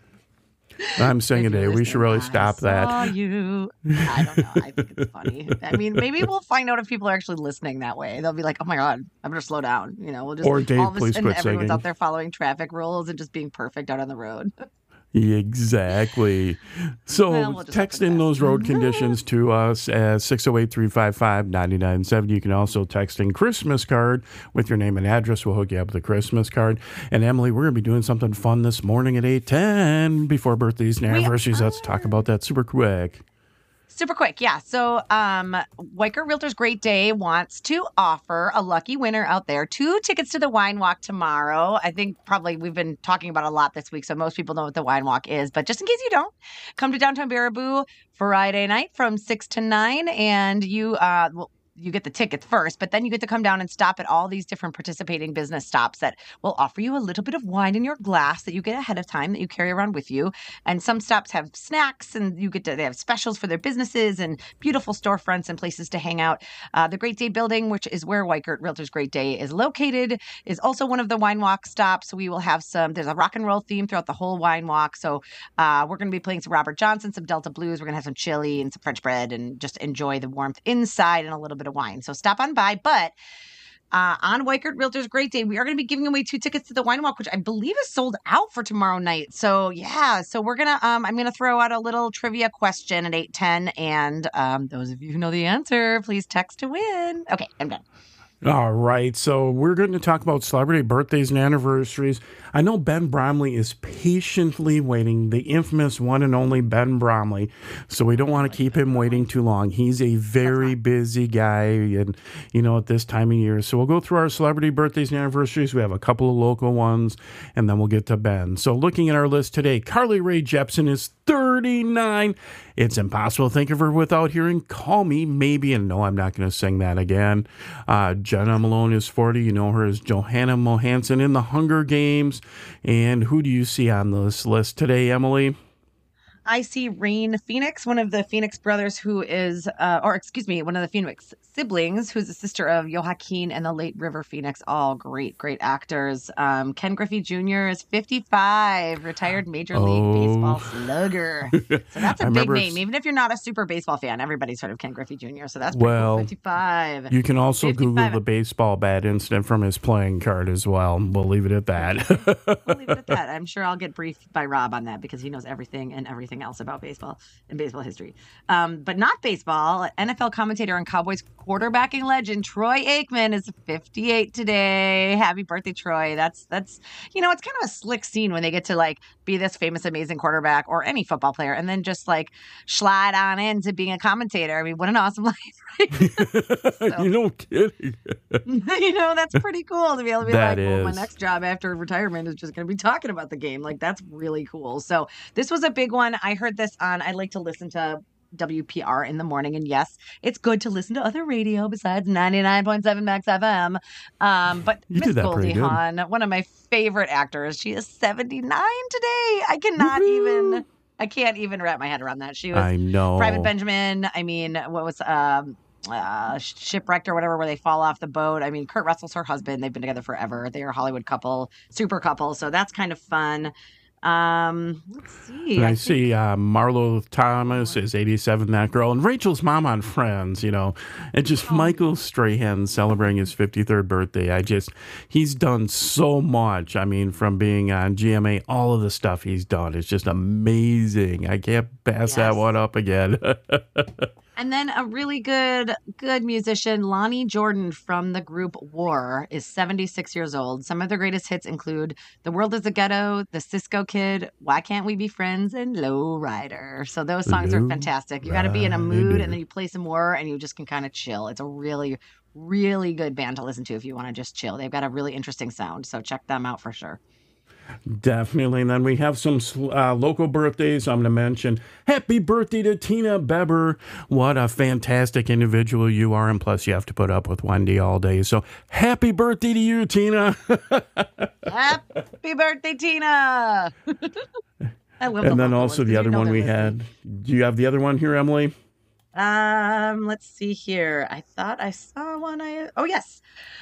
I'm saying If today, you're we should really stop Saw that. you. I don't know. I think it's funny. I mean, maybe we'll find out if people are actually listening that way. They'll be like, "Oh my god, I'm gonna slow down." You know, we'll just Or Dave, all of a please sudden quit everyone's singing. out there following traffic rules and just being perfect out on the road. Exactly. So Well, we'll just text in those road conditions to us at six oh eight, three five five, nine nine seven oh. You can also text in Christmas card with your name and address. We'll hook you up with a Christmas card. And Emily, we're going to be doing something fun this morning at eight ten before birthdays and anniversaries. Let's talk about that super quick. Super quick, yeah. So, um, Weichert Realtors Great Day wants to offer a lucky winner out there two tickets to the Wine Walk tomorrow. I think probably we've been talking about it a lot this week, so most people know what the Wine Walk is. But just in case you don't, come to downtown Baraboo Friday night from six to nine, and you uh, will. You get the tickets first, but then you get to come down and stop at all these different participating business stops that will offer you a little bit of wine in your glass that you get ahead of time that you carry around with you. And some stops have snacks, and you get to, they have specials for their businesses and beautiful storefronts and places to hang out. Uh, the Great Day Building, which is where Weichert Realtors Great Day is located, is also one of the Wine Walk stops. We will have some, there's a rock and roll theme throughout the whole Wine Walk. So uh, we're going to be playing some Robert Johnson, some Delta Blues. We're going to have some chili and some French bread and just enjoy the warmth inside and a little bit of wine. So stop on by. But uh, on Weichert Realtors Great Day, we are going to be giving away two tickets to the Wine Walk, which I believe is sold out for tomorrow night. So yeah, so we're going to, um, I'm going to throw out a little trivia question at eight ten. And um, those of you who know the answer, please text to win. Okay, I'm done. All right, so we're going to talk about celebrity birthdays and anniversaries. I know Ben Bromley is patiently waiting, the infamous one and only Ben Bromley, so we don't want to keep him waiting too long. He's a very busy guy, and you know, at this time of year. So we'll go through our celebrity birthdays and anniversaries. We have a couple of local ones, and then we'll get to Ben. So looking at our list today, Carly Rae Jepsen is thirty-nine. It's impossible to think of her without hearing Call Me Maybe. And no, I'm not going to sing that again. Uh, Jenna Malone is forty. You know her as Johanna Mohansen in The Hunger Games. And who do you see on this list today, Emily? I see Rain Phoenix, one of the Phoenix brothers who is, uh, or excuse me, one of the Phoenix siblings, who's the sister of Joaquin and the late River Phoenix. All great, great actors. Um, Ken Griffey Junior is fifty-five, retired Major League Oh. Baseball slugger. So that's I a big remember name. s- Even if you're not a super baseball fan, everybody's heard of Ken Griffey Junior So that's pretty Well, cool. fifty-five. You can also Google fifty-five. the baseball bat incident from his playing card as well. We'll leave it at that. We'll leave it at that. I'm sure I'll get briefed by Rob on that because he knows everything and everything else about baseball and baseball history. Um, but not baseball. N F L commentator and Cowboys quarterbacking legend Troy Aikman is fifty-eight today. Happy birthday, Troy. That's, that's you know, it's kind of a slick scene when they get to like be this famous, amazing quarterback or any football player and then just like slide on into being a commentator. I mean, what an awesome life, right? You know, kidding. You know, that's pretty cool to be able to be That like, well, my is. next job after retirement is just going to be talking about the game. Like, that's really cool. So this was a big one. I heard this on, I like to listen to W P R in the morning. And yes, it's good to listen to other radio besides ninety-nine point seven Max F M. Um, but You Miss did that Goldie pretty good. Hawn, one of my favorite actors, she is seventy-nine today. I cannot even, I can't even wrap my head around that. She was I know. Private Benjamin. I mean, what was, um, uh, shipwrecked or whatever, where they fall off the boat. I mean, Kurt Russell's her husband. They've been together forever. They're a Hollywood couple, super couple. So that's kind of fun. Um, let's see. And I, I see uh, Marlo Thomas is eighty-seven, that girl, and Rachel's mom on Friends, you know, and just Michael Strahan celebrating his fifty-third birthday. I just, he's done so much. I mean, from being on G M A, all of the stuff he's done is just amazing. I can't pass that Yes. one up again. And then a really good, good musician, Lonnie Jordan from the group War, is seventy-six years old. Some of their greatest hits include The World is a Ghetto, The Cisco Kid, Why Can't We Be Friends, and Low Rider. So those songs are Low fantastic. You got to be in a mood, Rider. and then you play some War, and you just can kind of chill. It's a really, really good band to listen to if you want to just chill. They've got a really interesting sound, so check them out for sure. Definitely. And then we have some uh, local birthdays. I'm going to mention happy birthday to Tina Beber. What a fantastic individual you are. And plus, you have to put up with Wendy all day. So happy birthday to you, Tina. Happy birthday, Tina! I love And then local also ones. the You other know one they're we listening. had. Do you have the other one here, Emily? Um, let's see here. I thought I saw one. I oh yes.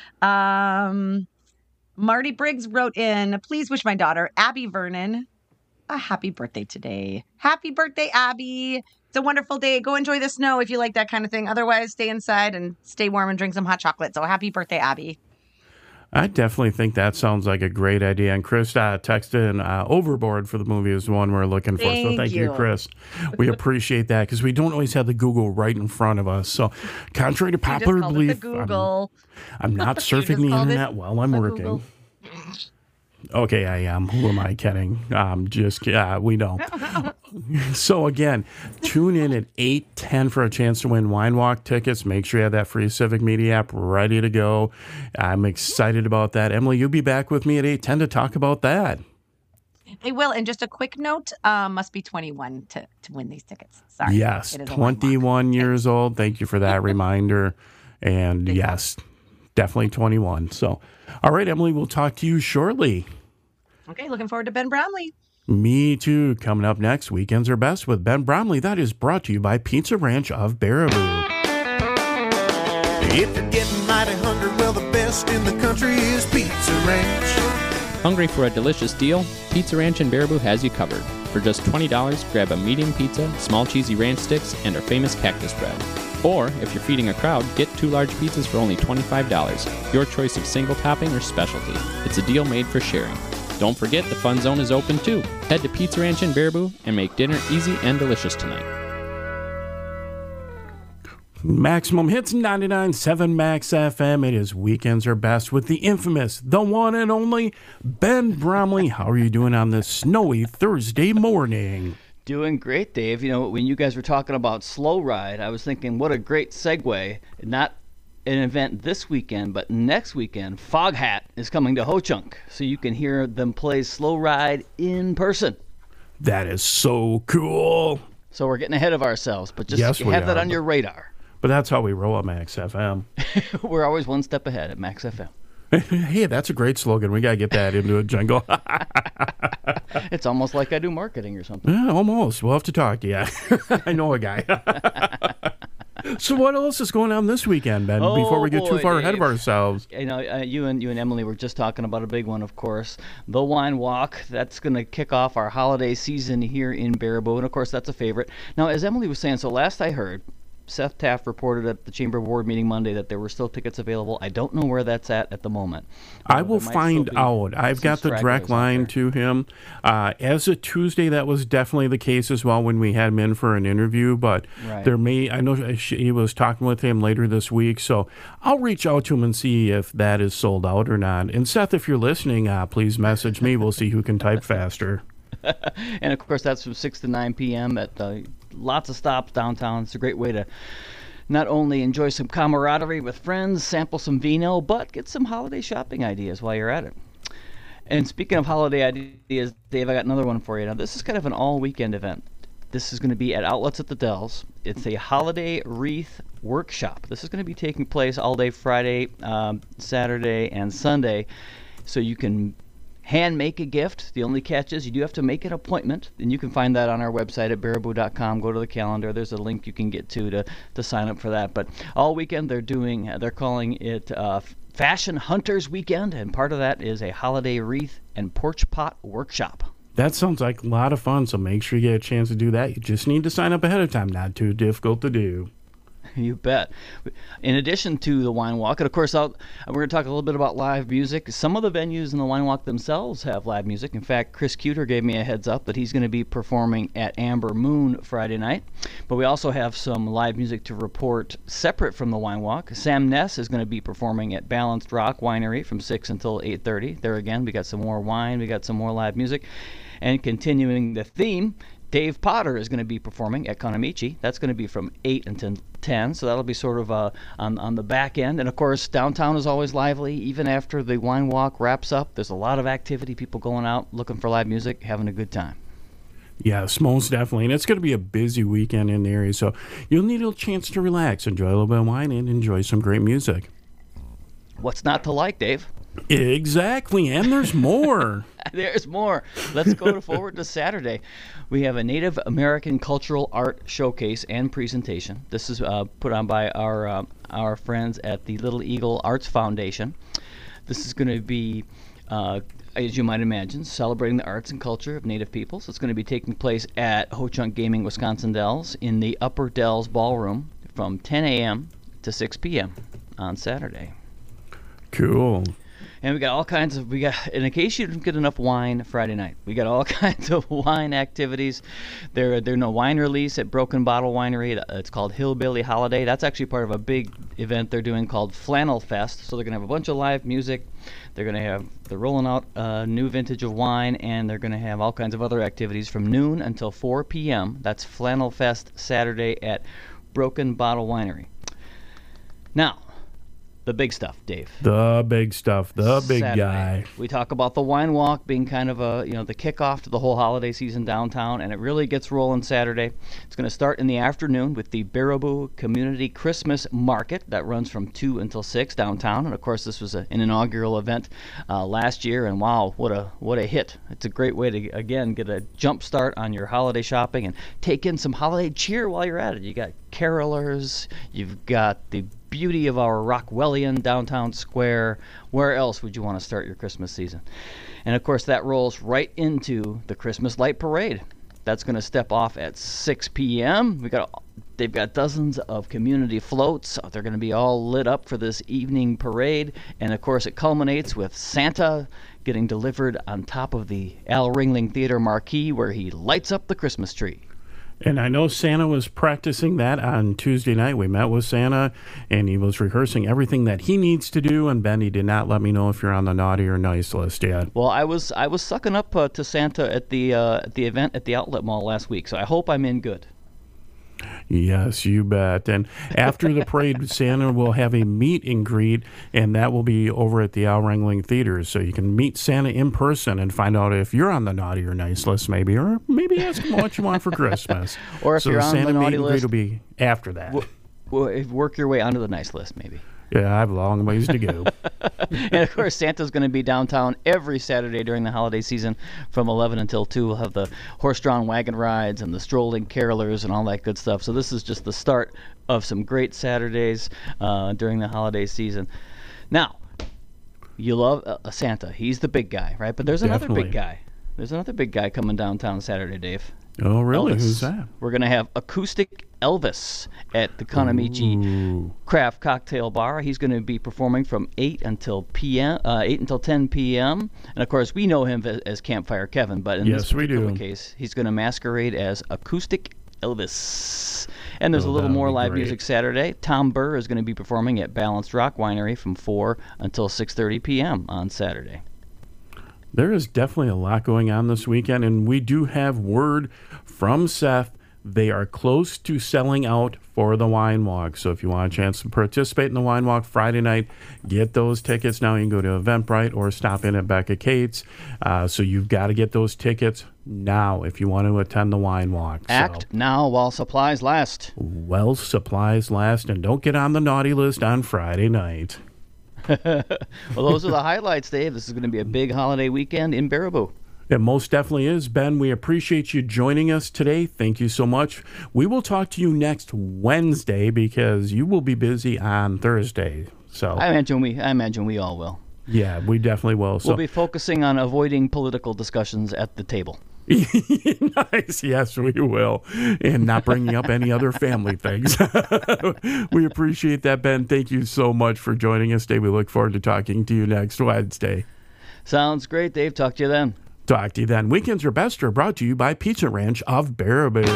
Um, Marty Briggs wrote in, please wish my daughter Abby Vernon a happy birthday today. Happy birthday, Abby! It's a wonderful day. Go enjoy the snow if you like that kind of thing. Otherwise, stay inside and stay warm and drink some hot chocolate. So happy birthday, Abby! I definitely think that sounds like a great idea. And Chris uh, texted in, uh, Overboard for the movie is the one we're looking for. Thank so thank you, you. Chris. We appreciate that because we don't always have the Google right in front of us. So contrary to You just popular called it belief, the Google. I'm, I'm not You surfing just the called it internet while I'm the working. Google. Okay, I am. Who am I kidding? Um, just, uh, we know. So again, tune in at eight ten for a chance to win Wine Walk tickets. Make sure you have that free Civic Media app ready to go. I'm excited about that. Emily, you'll be back with me at eight ten to talk about that. They will. And just a quick note, uh, must be twenty-one to, to win these tickets. Sorry. Yes, It is a wine walk. twenty-one years old. Thank you for that reminder. And yes, definitely twenty-one. So, all right, Emily, we'll talk to you shortly. Okay, looking forward to Ben Bromley. Me too. Coming up next, Weekends Are Best with Ben Bromley. That is brought to you by Pizza Ranch of Baraboo. If you're getting mighty hungry, well, the best in the country is Pizza Ranch. Hungry for a delicious deal? Pizza Ranch in Baraboo has you covered. For just twenty dollars, grab a medium pizza, small cheesy ranch sticks, and our famous cactus bread. Or, if you're feeding a crowd, get two large pizzas for only twenty-five dollars. Your choice of single topping or specialty. It's a deal made for sharing. Don't forget the Fun Zone is open too. Head to Pizza Ranch in Baraboo and make dinner easy and delicious tonight. Maximum Hits ninety-nine point seven Max F M. It is Weekends Are Best with the infamous, the one and only Ben Bromley. How are you doing on this snowy Thursday morning? Doing great, Dave. You know, when you guys were talking about Slow Ride, I was thinking what a great segue. Not an event this weekend, but next weekend, Foghat is coming to Ho-Chunk, so you can hear them play Slow Ride in person. That is so cool. So we're getting ahead of ourselves, but just Yes, have we that are. on your radar. But that's how we roll at Max F M. We're always one step ahead at Max F M. Hey, that's a great slogan. We got to get that into a jingle. It's almost like I do marketing or something. Yeah, almost. We'll have to talk to you. I know a guy. So what else is going on this weekend, Ben, Oh, before we get too boy, far ahead of Dave. ourselves? You know, uh, you and you and Emily were just talking about a big one, of course, the Wine Walk. That's going to kick off our holiday season here in Baraboo, and of course, that's a favorite. Now, as Emily was saying, so last I heard, Seth Taft reported at the Chamber Board meeting Monday that there were still tickets available. I don't know where that's at at the moment. I Uh, will there might find still be out. I've some got the direct stragglers out line there. to him. Uh, as of Tuesday, that was definitely the case as well when we had him in for an interview. But Right. there may, I know she, he was talking with him later this week, so I'll reach out to him and see if that is sold out or not. And Seth, if you're listening, uh, please message me. We'll see who can type faster. And of course, that's from six to nine p.m. at uh, lots of stops downtown. It's a great way to not only enjoy some camaraderie with friends, sample some vino, but get some holiday shopping ideas while you're at it. And speaking of holiday ideas, Dave, I got another one for you. Now, this is kind of an all-weekend event. This is going to be at Outlets at the Dells. It's a holiday wreath workshop. This is going to be taking place all day Friday, um, Saturday, and Sunday, so you can hand make a gift. The only catch is you do have to make an appointment, and you can find that on our website at baraboo dot com. Go to the calendar. There's a link you can get to to, to sign up for that. But all weekend they're doing, they're calling it uh, Fashion Hunters Weekend, and part of that is a holiday wreath and porch pot workshop. That sounds like a lot of fun, so make sure you get a chance to do that. You just need to sign up ahead of time. Not too difficult to do. You bet. In addition to the Wine Walk, and of course, I'll, we're going to talk a little bit about live music. Some of the venues in the Wine Walk themselves have live music. In fact, Chris Cuter gave me a heads up that he's going to be performing at Amber Moon Friday night. But we also have some live music to report separate from the Wine Walk. Sam Ness is going to be performing at Balanced Rock Winery from six until eight thirty. There again, we got some more wine, we got some more live music. And continuing the theme, Dave Potter is going to be performing at Konamichi. That's going to be from eight until ten, so that'll be sort of uh, on, on the back end. And, of course, downtown is always lively. Even after the Wine Walk wraps up, there's a lot of activity, people going out, looking for live music, having a good time. Yes, most definitely. And it's going to be a busy weekend in the area, so you'll need a chance to relax, enjoy a little bit of wine, and enjoy some great music. What's not to like, Dave? Exactly, and there's more. There's more. Let's go forward to Saturday. We have a Native American Cultural Art Showcase and presentation. This is uh, put on by our uh, our friends at the Little Eagle Arts Foundation. This is going to be, uh, as you might imagine, celebrating the arts and culture of Native peoples. It's going to be taking place at Ho-Chunk Gaming Wisconsin Dells in the Upper Dells Ballroom from ten a.m. to six p.m. on Saturday. Cool. And we got all kinds of, we got, and in case you didn't get enough wine Friday night, we got all kinds of wine activities. There, there's no wine release at Broken Bottle Winery. It's called Hillbilly Holiday. That's actually part of a big event they're doing called Flannel Fest. So they're going to have a bunch of live music. They're going to have, they're rolling out a new vintage of wine, and they're going to have all kinds of other activities from noon until four p.m. That's Flannel Fest Saturday at Broken Bottle Winery. Now, the big stuff, Dave. The big stuff. The big Saturday. guy. We talk about the Wine Walk being kind of a, you know, the kickoff to the whole holiday season downtown, and it really gets rolling Saturday. It's going to start in the afternoon with the Baraboo Community Christmas Market that runs from two until six downtown. And of course, this was a, an inaugural event uh, last year, and wow, what a what a hit! It's a great way to again get a jump start on your holiday shopping and take in some holiday cheer while you're at it. You got carolers, you've got the beauty of our Rockwellian downtown square. Where else would you want to start your Christmas season? And of course, that rolls right into the Christmas Light Parade. That's going to step off at six p.m. We got they've got dozens of community floats. They're going to be all lit up for this evening parade, and of course, it culminates with Santa getting delivered on top of the Al Ringling Theater marquee, where he lights up the Christmas tree. And I know Santa was practicing that on Tuesday night. We met with Santa, and he was rehearsing everything that he needs to do. And Benny did not let me know if you're on the naughty or nice list yet. Well, I was I was sucking up uh, to Santa at the uh, at the event at the Outlet Mall last week, so I hope I'm in good. Yes, you bet. And after the parade, Santa will have a meet and greet, and that will be over at the Al Ringling Theater. So you can meet Santa in person and find out if you're on the naughty or nice list, maybe, or maybe ask him what you want for Christmas. Or if so you're on Santa the naughty meet and greet list, will be after that. W- w- work your way onto the nice list, maybe. Yeah, I have a long ways to go. And of course, Santa's going to be downtown every Saturday during the holiday season from eleven until two. We'll have the horse-drawn wagon rides and the strolling carolers and all that good stuff. So this is just the start of some great Saturdays uh, during the holiday season. Now, you love uh, Santa. He's the big guy, right? But there's another Definitely. big guy. There's another big guy coming downtown Saturday, Dave. Oh, really? Elvis. Who's that? We're going to have Acoustic Elvis at the Konamichi Craft Cocktail Bar. He's going to be performing from eight until p.m. Uh, eight until ten p.m. And of course, we know him as, as Campfire Kevin, but in Yes, this we particular do. case, he's going to masquerade as Acoustic Elvis. And there's Oh, a little that'll more be live great. music Saturday. Tom Burr is going to be performing at Balanced Rock Winery from four until six thirty p.m. on Saturday. There is definitely a lot going on this weekend, and we do have word from Seth. They are close to selling out for the Wine Walk. So if you want a chance to participate in the Wine Walk Friday night, get those tickets now. You can go to Eventbrite or stop in at Becca Kate's. Uh, so you've got to get those tickets now if you want to attend the Wine Walk. Act so, now while supplies last. well, supplies last, and don't get on the naughty list on Friday night. Well, those are the highlights, Dave. This is going to be a big holiday weekend in Baraboo. It most definitely is. Ben, we appreciate you joining us today. Thank you so much. We will talk to you next Wednesday because you will be busy on Thursday. So I imagine we I imagine we all will. Yeah, we definitely will. So We'll be focusing on avoiding political discussions at the table. Nice. Yes, we will. And not bringing up any other family things. We appreciate that, Ben. Thank you so much for joining us today. We look forward to talking to you next Wednesday. Sounds great, Dave. Talk to you then. Talk to you then. Weekends Are Best are brought to you by Pizza Ranch of Baraboo.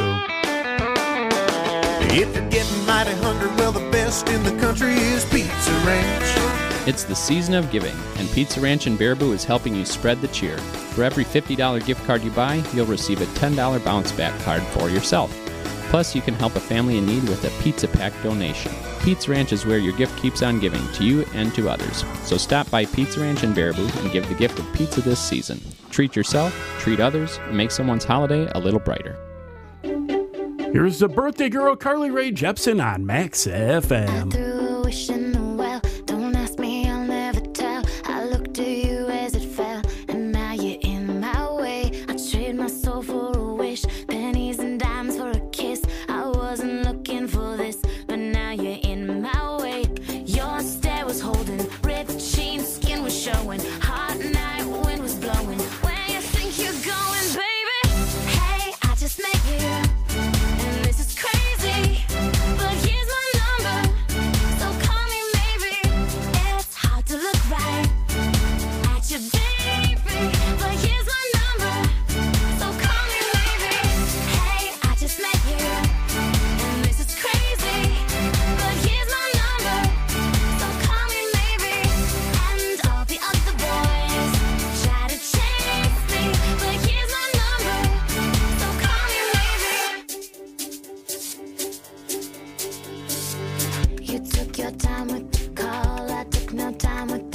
If you're getting mighty hungry, well, the best in the country is Pizza Ranch. It's the season of giving, and Pizza Ranch in Baraboo is helping you spread the cheer. For every fifty dollars gift card you buy, you'll receive a ten dollars bounce back card for yourself. Plus, you can help a family in need with a pizza pack donation. Pizza Ranch is where your gift keeps on giving, to you and to others. So stop by Pizza Ranch in Baraboo and give the gift of pizza this season. Treat yourself, treat others, and make someone's holiday a little brighter. Here's the birthday girl, Carly Rae Jepsen on Max F M. You took your time with the call, I took no time with